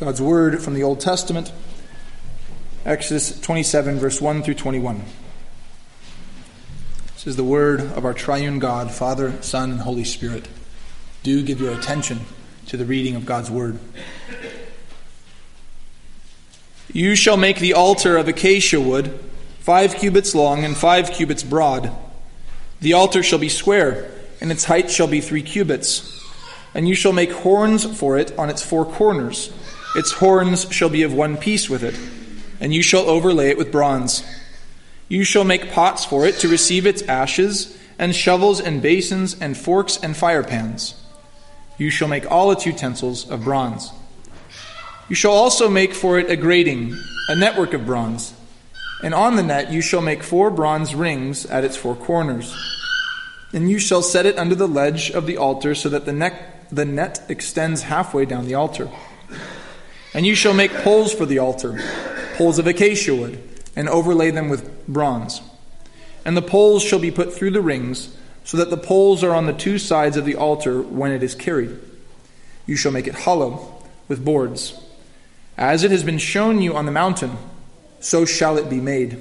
God's Word from the Old Testament, Exodus 27, verse 1 through 21. This is the Word of our triune God, Father, Son, and Holy Spirit. Do give your attention to the reading of God's Word. You shall make the altar of acacia wood, 5 cubits long and 5 cubits broad. The altar shall be square, and its height shall be 3 cubits. And you shall make horns for it on its 4 corners. Its horns shall be of one piece with it, and you shall overlay it with bronze. You shall make pots for it to receive its ashes, and shovels and basins and forks and firepans. You shall make all its utensils of bronze. You shall also make for it a grating, a network of bronze. And on the net you shall make 4 bronze rings at its 4 corners. And you shall set it under the ledge of the altar so that the net extends halfway down the altar. And you shall make poles for the altar, poles of acacia wood, and overlay them with bronze. And the poles shall be put through the rings, so that the poles are on the 2 sides of the altar when it is carried. You shall make it hollow with boards. As it has been shown you on the mountain, so shall it be made.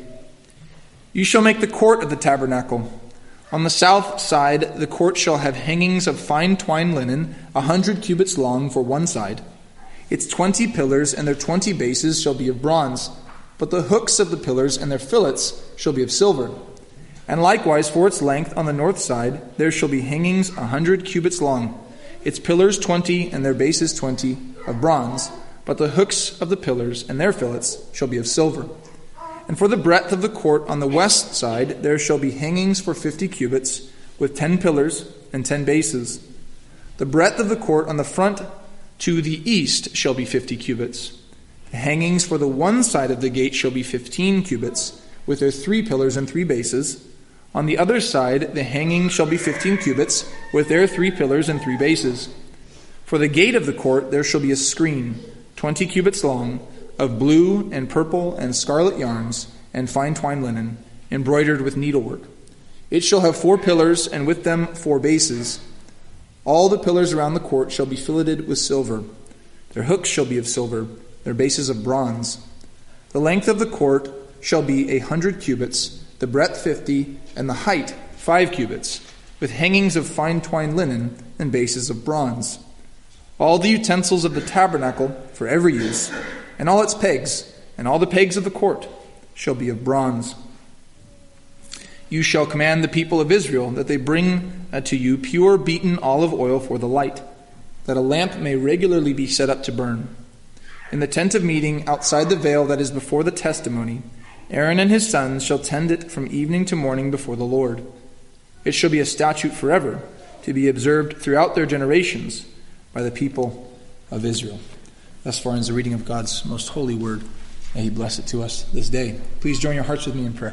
You shall make the court of the tabernacle. On the south side, the court shall have hangings of fine twined linen, 100 cubits long for one side. Its 20 pillars and their 20 bases shall be of bronze, but the hooks of the pillars and their fillets shall be of silver. And likewise for its length on the north side, there shall be hangings 100 cubits long, its pillars 20 and their bases 20 of bronze, but the hooks of the pillars and their fillets shall be of silver. And for the breadth of the court on the west side, there shall be hangings for 50 cubits, with 10 pillars and 10 bases. The breadth of the court on the front to the east shall be 50 cubits. The hangings for the one side of the gate shall be 15 cubits, with their 3 pillars and 3 bases. On the other side, the hangings shall be 15 cubits, with their 3 pillars and 3 bases. For the gate of the court there shall be a screen, 20 cubits long, of blue and purple and scarlet yarns and fine twined linen, embroidered with needlework. It shall have 4 pillars, and with them 4 bases. All the pillars around the court shall be filleted with silver. Their hooks shall be of silver, their bases of bronze. The length of the court shall be 100 cubits, the breadth 50, and the height 5 cubits, with hangings of fine twined linen and bases of bronze. All the utensils of the tabernacle for every use, and all its pegs, and all the pegs of the court, shall be of bronze. You shall command the people of Israel that they bring to you pure beaten olive oil for the light, that a lamp may regularly be set up to burn. In the tent of meeting, outside the veil that is before the testimony, Aaron and his sons shall tend it from evening to morning before the Lord. It shall be a statute forever, to be observed throughout their generations by the people of Israel. Thus far ends the reading of God's most holy word. May He bless it to us this day. Please join your hearts with me in prayer.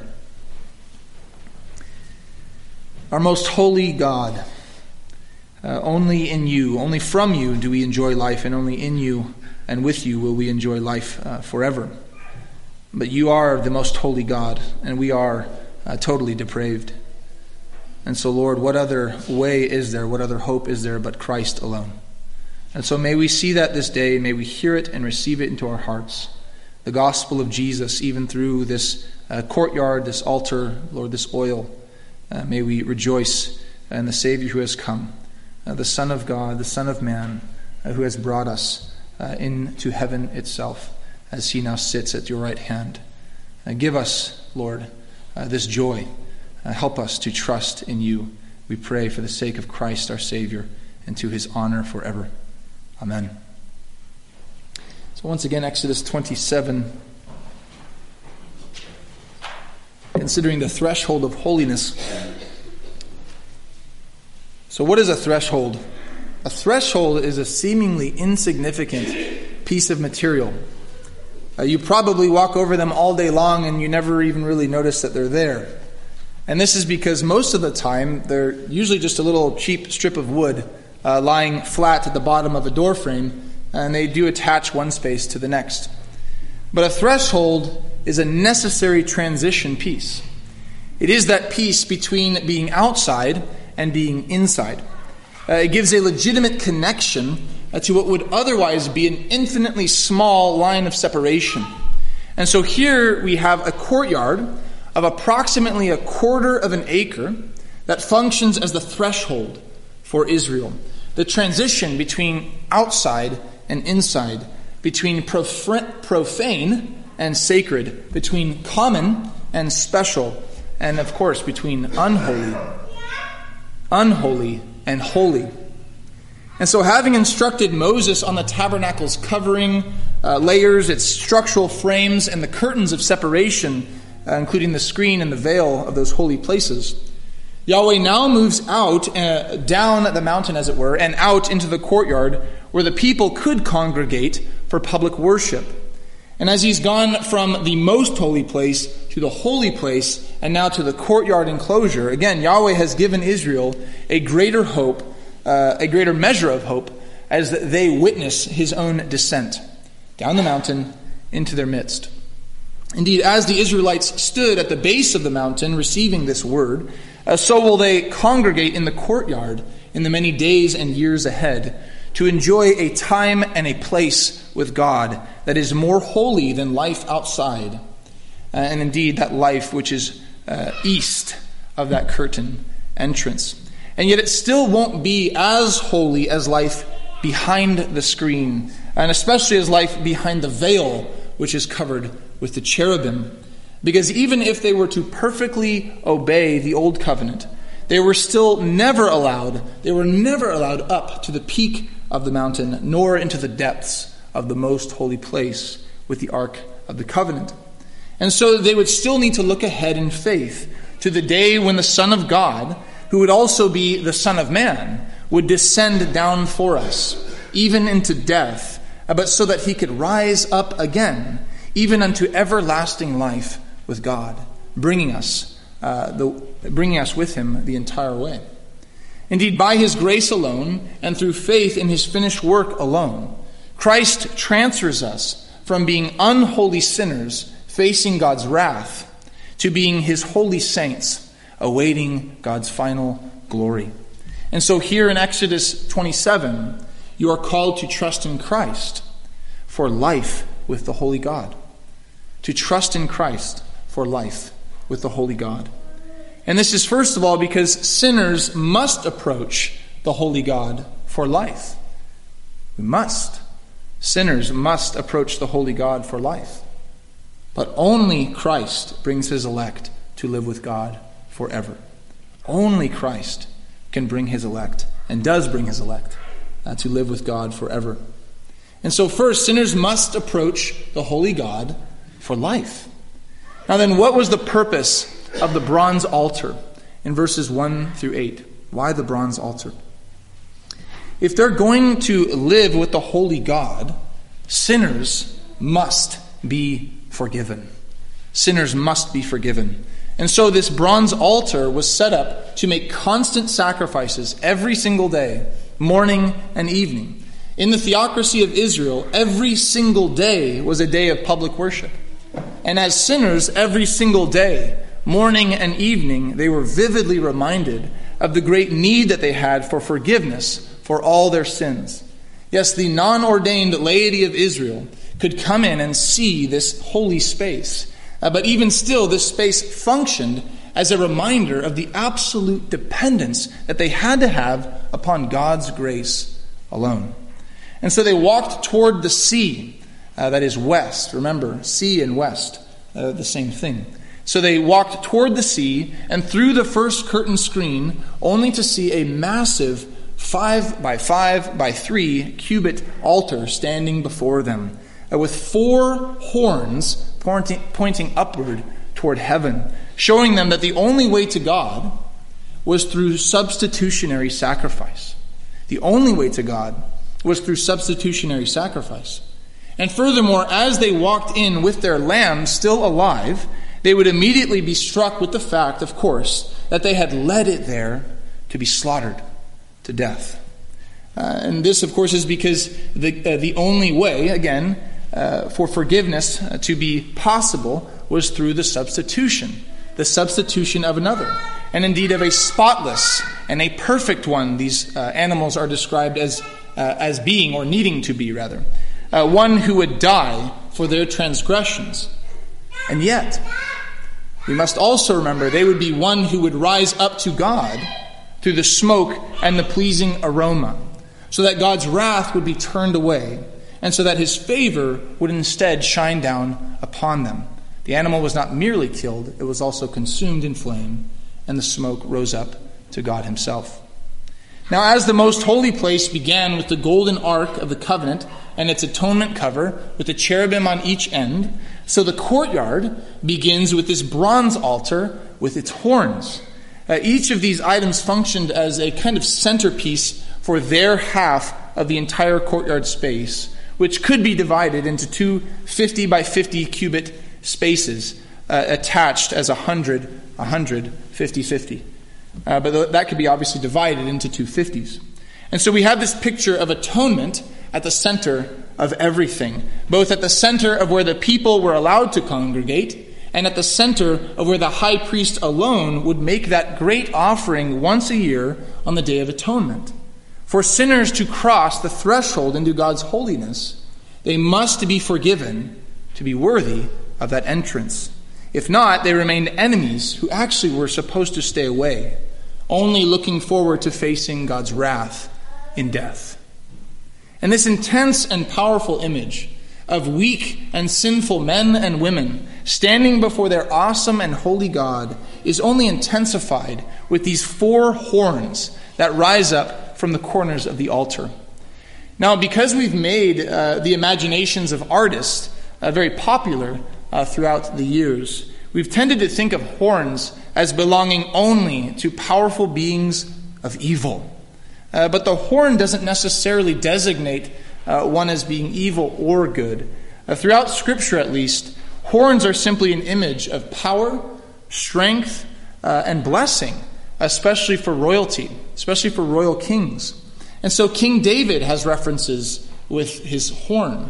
Our most holy God, only in you, only from you do we enjoy life, and only in you and with you will we enjoy life forever. But you are the most holy God, and we are totally depraved. And so, Lord, what other way is there, what other hope is there but Christ alone? And so may we see that this day, may we hear it and receive it into our hearts. The gospel of Jesus, even through this courtyard, this altar, Lord, this oil. May we rejoice in the Savior who has come, the Son of God, the Son of Man, who has brought us into heaven itself, as He now sits at your right hand. Give us, Lord, this joy. Help us to trust in you. We pray for the sake of Christ our Savior, and to His honor forever. Amen. So once again, Exodus 27. Considering the threshold of holiness. So what is a threshold? A threshold is a seemingly insignificant piece of material. You probably walk over them all day long and you never even really notice that they're there. And this is because most of the time they're usually just a little cheap strip of wood lying flat at the bottom of a door frame, and they do attach one space to the next. But a threshold is a necessary transition piece. It is that piece between being outside and being inside. It gives a legitimate connection to what would otherwise be an infinitely small line of separation. And so here we have a courtyard of approximately 1/4 of an acre that functions as the threshold for Israel. The transition between outside and inside, between profane and sacred, between common and special, and of course between unholy and holy. And so having instructed Moses on the tabernacle's covering, layers, its structural frames, and the curtains of separation, including the screen and the veil of those holy places, Yahweh now moves out, down the mountain as it were, and out into the courtyard where the people could congregate for public worship. And as he's gone from the most holy place to the holy place and now to the courtyard enclosure, again, Yahweh has given Israel a greater hope, a greater measure of hope as they witness his own descent down the mountain into their midst. Indeed, as the Israelites stood at the base of the mountain receiving this word, so will they congregate in the courtyard in the many days and years ahead to enjoy a time and a place with God that is more holy than life outside, and indeed that life which is east of that curtain entrance. And yet it still won't be as holy as life behind the screen, and especially as life behind the veil which is covered with the cherubim. Because even if they were to perfectly obey the old covenant, they were never allowed up to the peak of the mountain, nor into the depths of the most holy place with the Ark of the Covenant. And so they would still need to look ahead in faith to the day when the Son of God, who would also be the Son of Man, would descend down for us, even into death, but so that he could rise up again, even unto everlasting life with God, bringing us with him the entire way. Indeed, by his grace alone and through faith in his finished work alone, Christ transfers us from being unholy sinners facing God's wrath to being his holy saints awaiting God's final glory. And so here in Exodus 27, you are called to trust in Christ for life with the holy God. To trust in Christ for life with the holy God. And this is first of all because sinners must approach the holy God for life. We must. Sinners must approach the holy God for life. But only Christ brings his elect to live with God forever. Only Christ can bring his elect, and does bring his elect, to live with God forever. And so first, sinners must approach the holy God for life. Now then, what was the purpose of the bronze altar in verses 1 through 8? Why the bronze altar? If they're going to live with the holy God, sinners must be forgiven. Sinners must be forgiven. And so this bronze altar was set up to make constant sacrifices every single day, morning and evening. In the theocracy of Israel, every single day was a day of public worship. And as sinners, every single day, morning and evening, they were vividly reminded of the great need that they had for forgiveness for all their sins. Yes, the non-ordained laity of Israel could come in and see this holy space. But even still, this space functioned as a reminder of the absolute dependence that they had to have upon God's grace alone. And so they walked toward the sea, that is west. Remember, sea and west, the same thing. So they walked toward the sea and through the first curtain screen, only to see a massive 5 by 5 by 3 cubit altar standing before them, with 4 horns pointing upward toward heaven, showing them that the only way to God was through substitutionary sacrifice. The only way to God was through substitutionary sacrifice. And furthermore, as they walked in with their lamb still alive, they would immediately be struck with the fact, of course, that they had led it there to be slaughtered to death. And this, of course, is because the only way, again, for forgiveness to be possible was through the substitution of another, and indeed of a spotless and a perfect one. These animals are described as as being, or needing to be rather, one who would die for their transgressions. And yet, we must also remember they would be one who would rise up to God through the smoke and the pleasing aroma, so that God's wrath would be turned away, and so that his favor would instead shine down upon them. The animal was not merely killed, it was also consumed in flame, and the smoke rose up to God himself. Now, as the most holy place began with the golden ark of the covenant and its atonement cover with the cherubim on each end, so the courtyard begins with this bronze altar with its horns. Each of these items functioned as a kind of centerpiece for their half of the entire courtyard space, which could be divided into two 50 by 50 cubit spaces attached as 100, 50-50. But that could be obviously divided into two 50s. And so we have this picture of atonement at the center of everything, both at the center of where the people were allowed to congregate and at the center of where the high priest alone would make that great offering once a year on the Day of Atonement. For sinners to cross the threshold into God's holiness, they must be forgiven to be worthy of that entrance. If not, they remained enemies who actually were supposed to stay away, only looking forward to facing God's wrath in death. And this intense and powerful image of weak and sinful men and women standing before their awesome and holy God is only intensified with these 4 horns that rise up from the corners of the altar. Now, because we've made the imaginations of artists very popular throughout the years, we've tended to think of horns as belonging only to powerful beings of evil. But the horn doesn't necessarily designate one as being evil or good. Throughout Scripture, at least, horns are simply an image of power, strength, and blessing, especially for royalty, especially for royal kings. And so King David has references with his horn.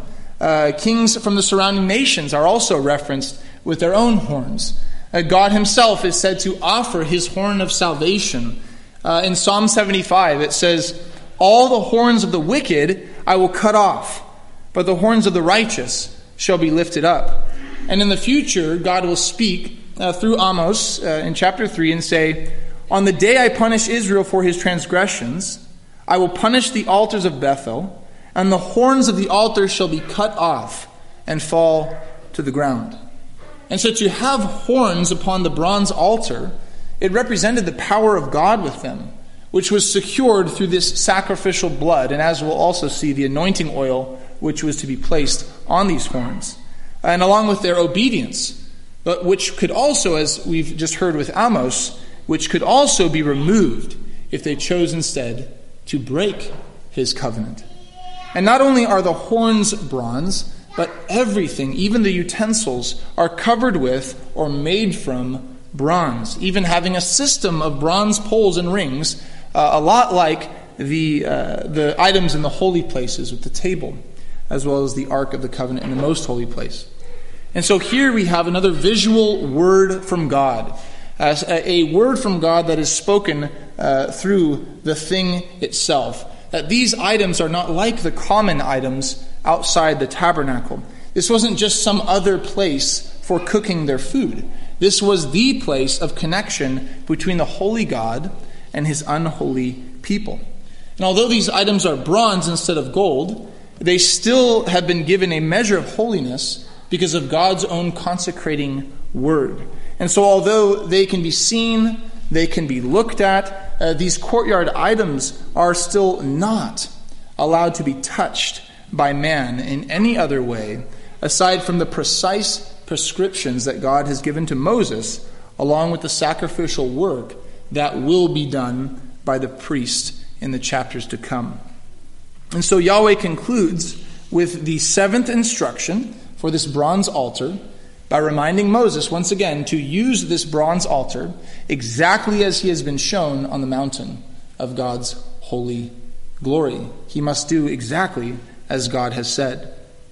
Kings from the surrounding nations are also referenced with their own horns. God himself is said to offer his horn of salvation. In Psalm 75, it says, "All the horns of the wicked I will cut off, but the horns of the righteous shall be lifted up." And in the future, God will speak through Amos in chapter 3 and say, "On the day I punish Israel for his transgressions, I will punish the altars of Bethel, and the horns of the altar shall be cut off and fall to the ground." And so to have horns upon the bronze altar, it represented the power of God with them, which was secured through this sacrificial blood, and as we'll also see, the anointing oil which was to be placed on these horns, and along with their obedience, but which could also, as we've just heard with Amos, which could also be removed if they chose instead to break his covenant. And not only are the horns bronze, but everything, even the utensils, are covered with or made from bronze, even having a system of bronze poles and rings, a lot like the items in the holy places with the table, as well as the Ark of the Covenant in the most holy place. And so here we have another visual word from God, as a word from God that is spoken through the thing itself. That these items are not like the common items outside the tabernacle. This wasn't just some other place for cooking their food. This was the place of connection between the holy God and his unholy people. And although these items are bronze instead of gold, they still have been given a measure of holiness because of God's own consecrating word. And so although they can be seen, they can be looked at, these courtyard items are still not allowed to be touched by man in any other way, aside from the precise prescriptions that God has given to Moses, along with the sacrificial work that will be done by the priest in the chapters to come. And so Yahweh concludes with the 7th instruction for this bronze altar by reminding Moses once again to use this bronze altar exactly as he has been shown on the mountain of God's holy glory. He must do exactly as God has said.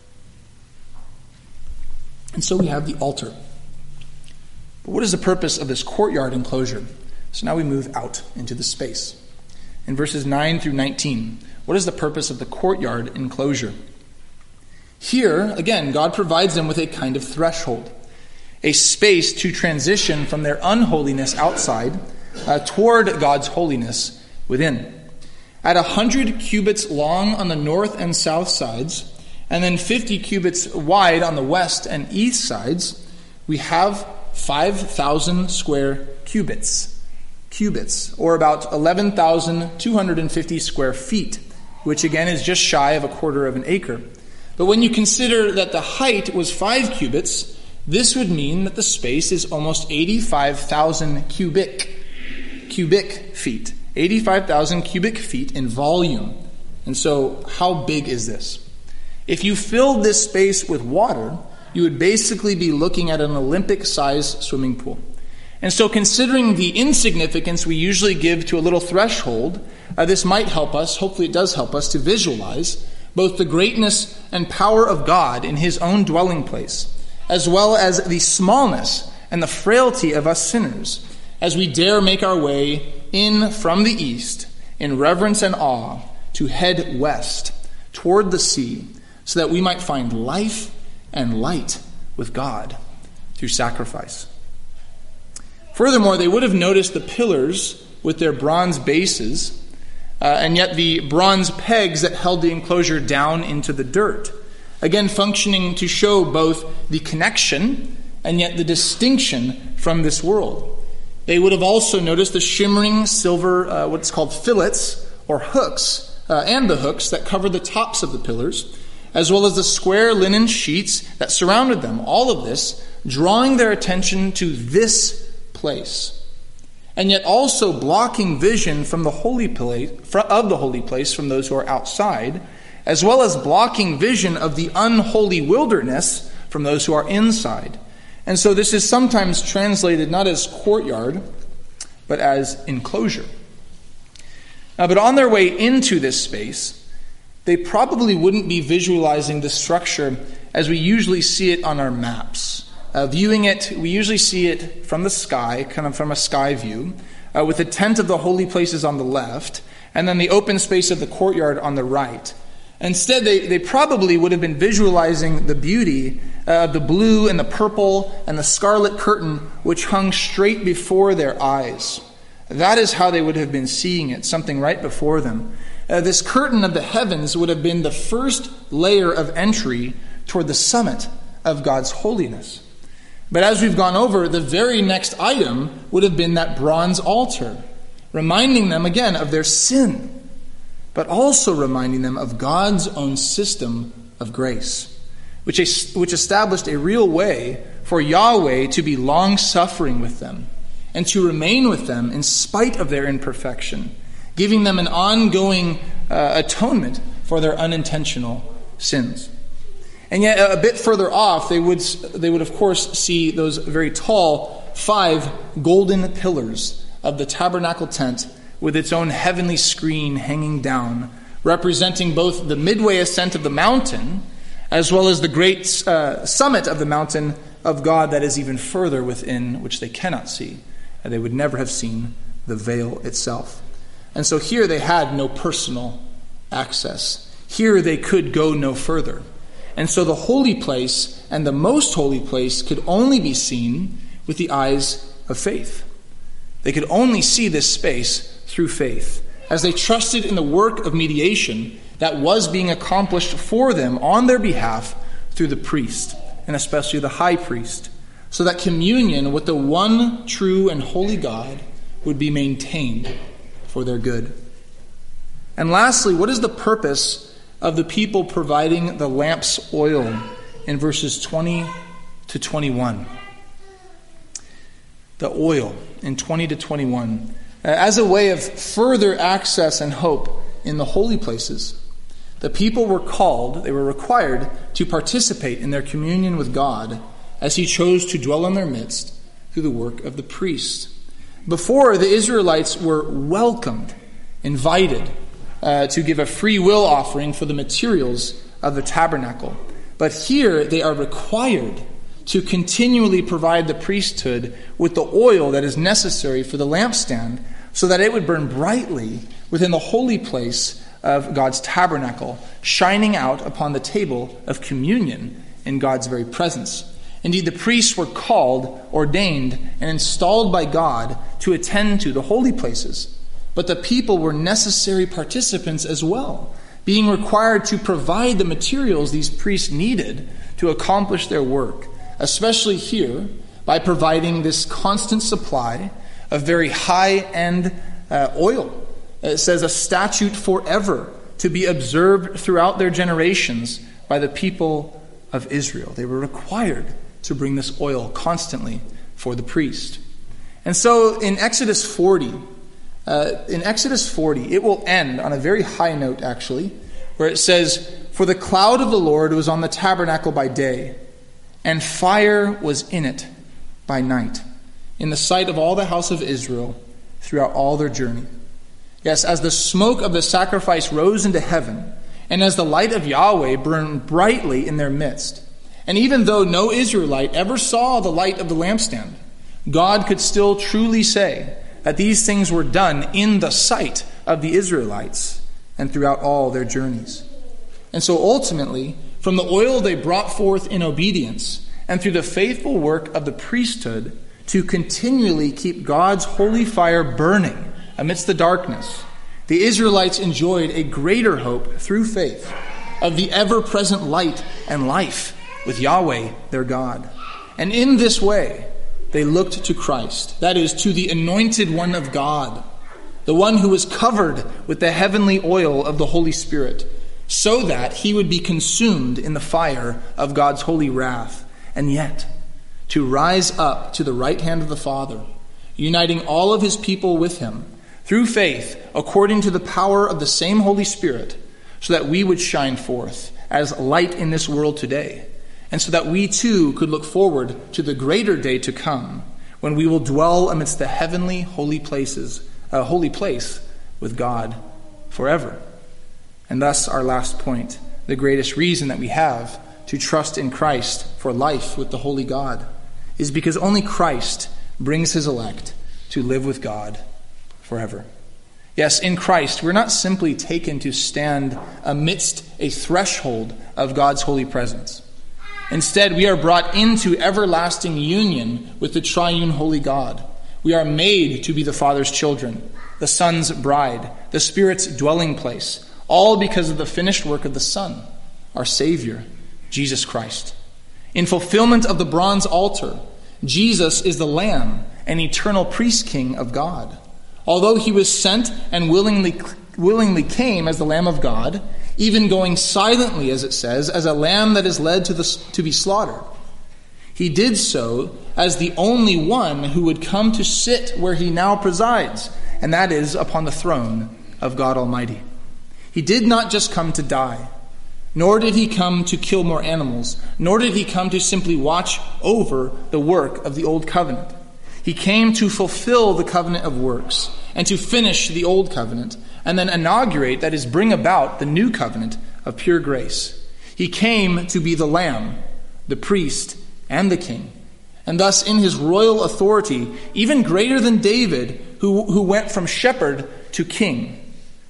And so we have the altar. But what is the purpose of this courtyard enclosure? So now we move out into the space. In verses 9 through 19, what is the purpose of the courtyard enclosure? Here, again, God provides them with a kind of threshold, a space to transition from their unholiness outside toward God's holiness within. At 100 cubits long on the north and south sides, and then 50 cubits wide on the west and east sides, we have 5,000 square cubits, or about 11,250 square feet, which again is just shy of a quarter of an acre. But when you consider that the height was 5 cubits, this would mean that the space is almost 85,000 cubic feet. 85,000 cubic feet in volume. And so how big is this? If you filled this space with water, you would basically be looking at an Olympic-sized swimming pool. And so considering the insignificance we usually give to a little threshold, this might help us, hopefully it does help us, to visualize both the greatness and power of God in his own dwelling place, as well as the smallness and the frailty of us sinners, as we dare make our way in from the east in reverence and awe to head west toward the sea, so that we might find life and light with God through sacrifice. Furthermore, they would have noticed the pillars with their bronze bases, and yet the bronze pegs that held the enclosure down into the dirt, again functioning to show both the connection and yet the distinction from this world. They would have also noticed the shimmering silver, what's called fillets or hooks, and the hooks that covered the tops of the pillars, as well as the square linen sheets that surrounded them. All of this drawing their attention to this place, and yet also blocking vision from the holy place, of the holy place from those who are outside, as well as blocking vision of the unholy wilderness from those who are inside. And so this is sometimes translated not as courtyard, but as enclosure. But on their way into this space, they probably wouldn't be visualizing the structure as we usually see it on our maps. Viewing it, we usually see it from the sky, kind of from a sky view, with the tent of the holy places on the left, and then the open space of the courtyard on the right. Instead, they probably would have been visualizing the beauty of the blue and the purple and the scarlet curtain which hung straight before their eyes. That is how they would have been seeing it, something right before them. This curtain of the heavens would have been the first layer of entry toward the summit of God's holiness. But as we've gone over, the very next item would have been that bronze altar, reminding them again of their sin, but also reminding them of God's own system of grace, which established a real way for Yahweh to be long-suffering with them and to remain with them in spite of their imperfection, giving them an ongoing atonement for their unintentional sins. And yet, a bit further off, they would of course see those very tall 5 golden pillars of the tabernacle tent with its own heavenly screen hanging down, representing both the midway ascent of the mountain as well as the great summit of the mountain of God that is even further within, which they cannot see. And they would never have seen the veil itself. And so here they had no personal access. Here they could go no further. And so the holy place and the most holy place could only be seen with the eyes of faith. They could only see this space through faith, as they trusted in the work of mediation that was being accomplished for them on their behalf through the priest, and especially the high priest, so that communion with the one true and holy God would be maintained for their good. And lastly, what is the purpose of the people providing the lamp's oil in verses 20 to 21? The oil in 20 to 21 as a way of further access and hope in the holy places. The people were required to participate in their communion with God as he chose to dwell in their midst through the work of the priest. Before, the Israelites were welcomed, invited to give a free will offering for the materials of the tabernacle. But here they are required to continually provide the priesthood with the oil that is necessary for the lampstand, so that it would burn brightly within the holy place of God's tabernacle, shining out upon the table of communion in God's very presence. Indeed, the priests were called, ordained, and installed by God to attend to the holy places. But the people were necessary participants as well, being required to provide the materials these priests needed to accomplish their work, especially here by providing this constant supply of very high-end oil. It says a statute forever to be observed throughout their generations by the people of Israel. They were required to bring this oil constantly for the priest. And so in Exodus 40, it will end on a very high note, actually, where it says, "For the cloud of the Lord was on the tabernacle by day, and fire was in it by night, in the sight of all the house of Israel throughout all their journey." Yes, as the smoke of the sacrifice rose into heaven, and as the light of Yahweh burned brightly in their midst, and even though no Israelite ever saw the light of the lampstand, God could still truly say that these things were done in the sight of the Israelites and throughout all their journeys. And so ultimately, from the oil they brought forth in obedience, and through the faithful work of the priesthood to continually keep God's holy fire burning amidst the darkness, the Israelites enjoyed a greater hope through faith of the ever-present light and life with Yahweh their God. And in this way, they looked to Christ, that is, to the anointed one of God, the one who was covered with the heavenly oil of the Holy Spirit, so that he would be consumed in the fire of God's holy wrath, and yet to rise up to the right hand of the Father, uniting all of his people with him, through faith, according to the power of the same Holy Spirit, so that we would shine forth as light in this world today, and so that we too could look forward to the greater day to come, when we will dwell amidst the heavenly holy place with God forever. And thus our last point, the greatest reason that we have to trust in Christ for life with the holy God, is because only Christ brings his elect to live with God forever. Yes, in Christ, we're not simply taken to stand amidst a threshold of God's holy presence. Instead, we are brought into everlasting union with the triune holy God. We are made to be the Father's children, the Son's bride, the Spirit's dwelling place, all because of the finished work of the Son, our Savior, Jesus Christ. In fulfillment of the bronze altar, Jesus is the Lamb and eternal priest king of God. Although he was sent and willingly came as the Lamb of God, even going silently, as it says, as a lamb that is led to be slaughtered, he did so as the only one who would come to sit where he now presides, and that is upon the throne of God Almighty. He did not just come to die, nor did he come to kill more animals, nor did he come to simply watch over the work of the old covenant. He came to fulfill the covenant of works and to finish the old covenant and then inaugurate, that is, bring about the new covenant of pure grace. He came to be the Lamb, the priest, and the king. And thus in his royal authority, even greater than David, who went from shepherd to king,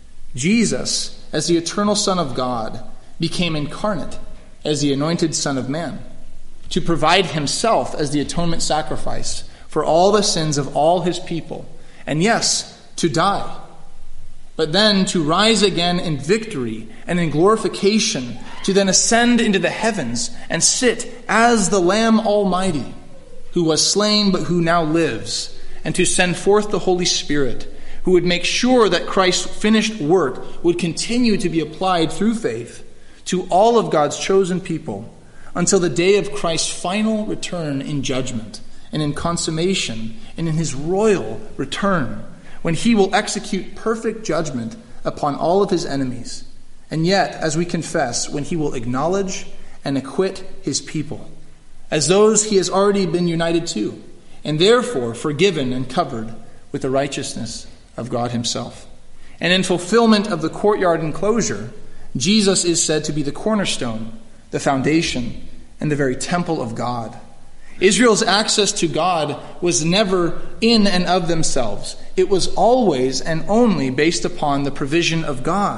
Jesus, as the eternal Son of God, became incarnate as the anointed Son of Man, to provide himself as the atonement sacrifice for all the sins of all his people, and yes, to die, but then to rise again in victory and in glorification, to then ascend into the heavens and sit as the Lamb Almighty, who was slain but who now lives, and to send forth the Holy Spirit, who would make sure that Christ's finished work would continue to be applied through faith to all of God's chosen people until the day of Christ's final return in judgment and in consummation and in his royal return, when he will execute perfect judgment upon all of his enemies. And yet, as we confess, when he will acknowledge and acquit his people as those he has already been united to, and therefore forgiven and covered with the righteousness of God himself. And in fulfillment of the courtyard enclosure, Jesus is said to be the cornerstone, the foundation, and the very temple of God. Israel's access to God was never in and of themselves. It was always and only based upon the provision of God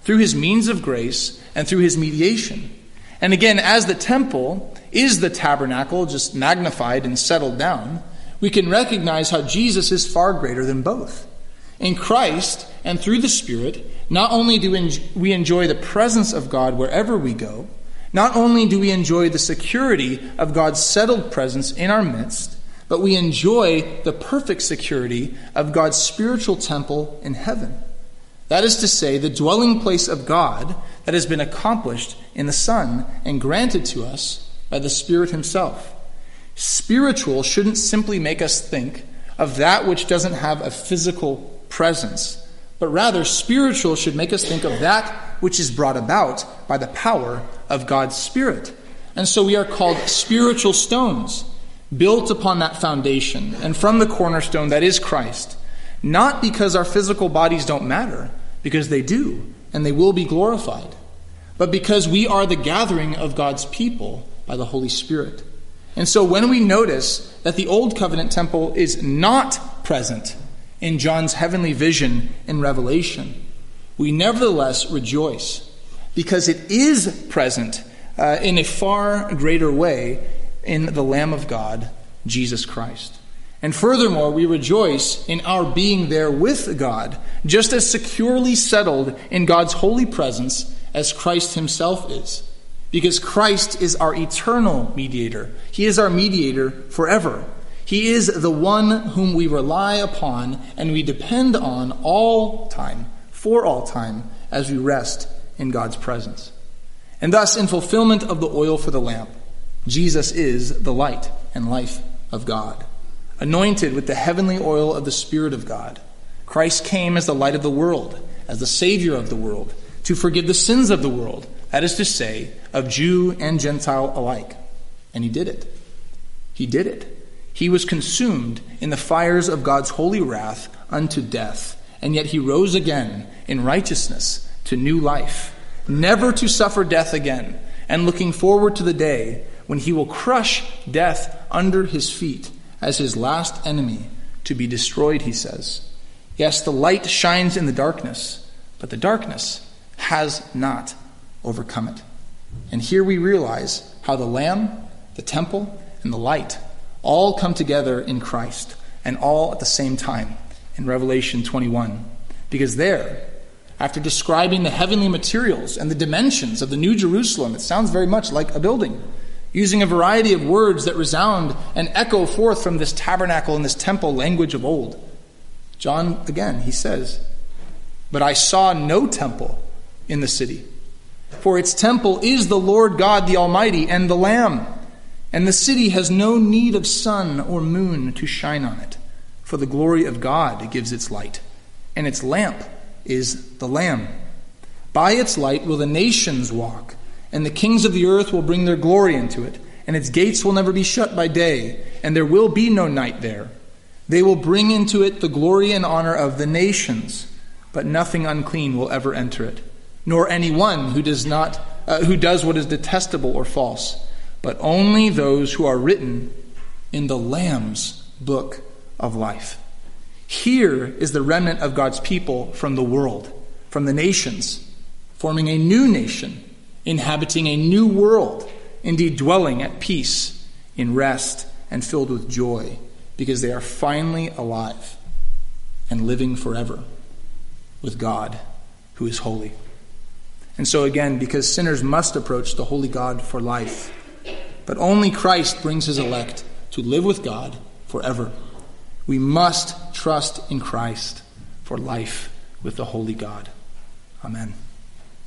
through his means of grace and through his mediation. And again, as the temple is the tabernacle, just magnified and settled down, we can recognize how Jesus is far greater than both. In Christ and through the Spirit, not only do we enjoy the presence of God wherever we go, not only do we enjoy the security of God's settled presence in our midst, but we enjoy the perfect security of God's spiritual temple in heaven. That is to say, the dwelling place of God that has been accomplished in the Son and granted to us by the Spirit himself. Spiritual shouldn't simply make us think of that which doesn't have a physical presence, but rather spiritual should make us think of that which is brought about by the power of God's Spirit. And so we are called spiritual stones, built upon that foundation and from the cornerstone that is Christ, not because our physical bodies don't matter, because they do, and they will be glorified, but because we are the gathering of God's people by the Holy Spirit. And so when we notice that the Old Covenant temple is not present in John's heavenly vision in Revelation, we nevertheless rejoice, because it is present in a far greater way in the Lamb of God, Jesus Christ. And furthermore, we rejoice in our being there with God, just as securely settled in God's holy presence as Christ himself is. Because Christ is our eternal mediator. He is our mediator forever. He is the one whom we rely upon and we depend on all time, for all time, as we rest in God's presence. And thus, in fulfillment of the oil for the lamp, Jesus is the light and life of God. Anointed with the heavenly oil of the Spirit of God, Christ came as the light of the world, as the Savior of the world, to forgive the sins of the world, that is to say, of Jew and Gentile alike. And he did it. He did it. He was consumed in the fires of God's holy wrath unto death, and yet he rose again in righteousness to new life, never to suffer death again, and looking forward to the day when he will crush death under his feet as his last enemy to be destroyed, he says. Yes, the light shines in the darkness, but the darkness has not overcome it. And here we realize how the Lamb, the temple, and the light all come together in Christ, and all at the same time in Revelation 21. Because there, after describing the heavenly materials and the dimensions of the New Jerusalem, it sounds very much like a building, using a variety of words that resound and echo forth from this tabernacle and this temple language of old. John, again, he says, "But I saw no temple in the city, for its temple is the Lord God the Almighty and the Lamb. And the city has no need of sun or moon to shine on it, for the glory of God gives its light, and its lamp is the Lamb. By its light will the nations walk, and the kings of the earth will bring their glory into it, and its gates will never be shut by day, and there will be no night there. They will bring into it the glory and honor of the nations, but nothing unclean will ever enter it, nor anyone who does what is detestable or false, but only those who are written in the Lamb's book of life." Here is the remnant of God's people from the world, from the nations, forming a new nation, inhabiting a new world, indeed dwelling at peace, in rest, and filled with joy, because they are finally alive and living forever with God, who is holy. And so again, because sinners must approach the holy God for life, but only Christ brings his elect to live with God forever, we must trust in Christ for life with the holy God. Amen.